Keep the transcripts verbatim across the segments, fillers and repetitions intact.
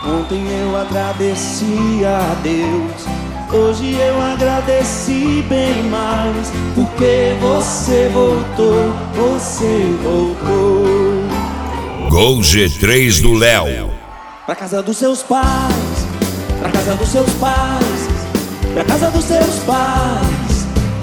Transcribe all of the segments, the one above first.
Ontem eu agradeci a Deus, hoje eu agradeci bem mais, porque você voltou, você voltou. Gol G três do Léo. Pra casa dos seus pais, pra casa dos seus pais, pra casa dos seus pais.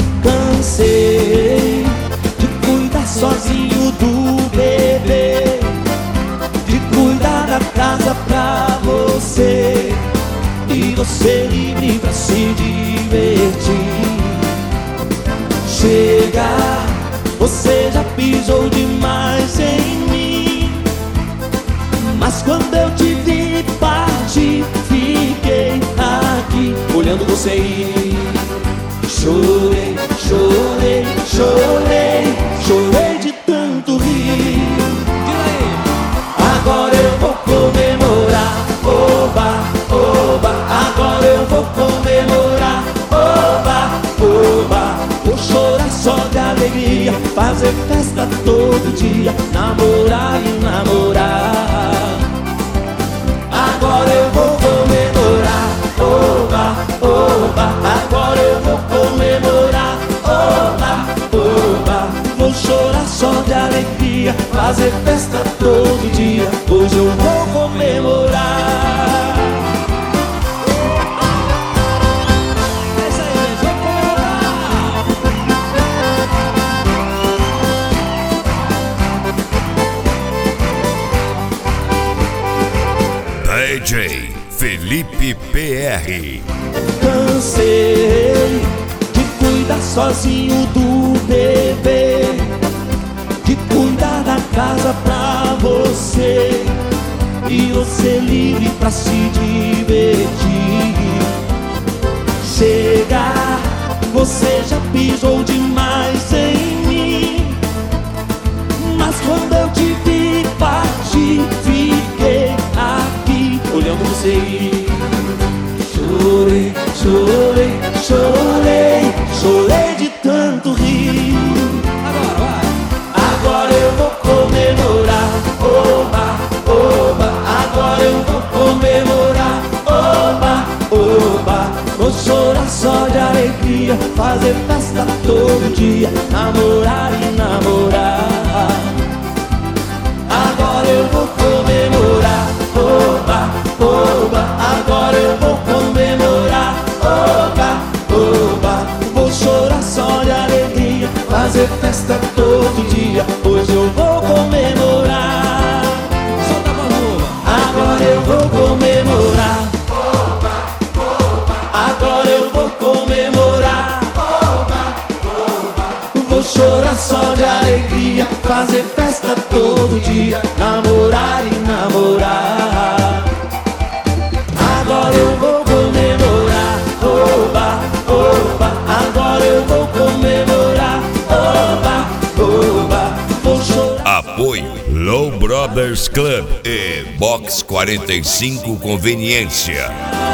Cansei de cuidar sozinho do bebê, de cuidar da casa pra você, e você livre pra se divertir. Chega, você já pisou demais em mim, mas quando eu te vi partir, fiquei aqui olhando você ir. Chorei, chorei, chorei, chorei de tanto rir. Agora eu vou comemorar, oba, oba. Agora eu vou comemorar, oba, oba. Vou chorar só de alegria, fazer festa todo dia, namorar e namorar. Agora eu vou comemorar, oba, oba. Agora eu vou comemorar, oba, oba. Vou chorar só de alegria, fazer festa todo dia, hoje eu vou comemorar. É isso aí, gente, vamos comemorar. D J Felipe P R. Cansei de cuidar sozinho do bebê, de cuidar da casa pra você, e você livre pra se divertir. Chega, você já pisou demais em mim, mas quando eu te vi partir, fiquei aqui olhando você ir. Chorei, chorei, chorei, chorei de tanto rir. Agora vai. Agora eu vou comemorar, oba, oba. Agora eu vou comemorar, oba, oba. Vou chorar só de alegria, fazer festa todo dia, namorar e namorar. Agora eu vou comemorar, oba, oba. Agora eu vou comemorar, oba, oba. Vou chorar só de alegria, fazer festa todo dia, hoje eu vou comemorar. Solta a mão. Agora eu vou comemorar, oba, oba. Agora eu vou comemorar, oba, oba. Vou chorar só de alegria, fazer festa todo dia, namorar e namorar. Agora eu vou comemorar, oba, oba. Agora eu vou comemorar, oba, oba. Vou chorar. Apoio Low Brothers Club e Box quarenta e cinco Conveniência.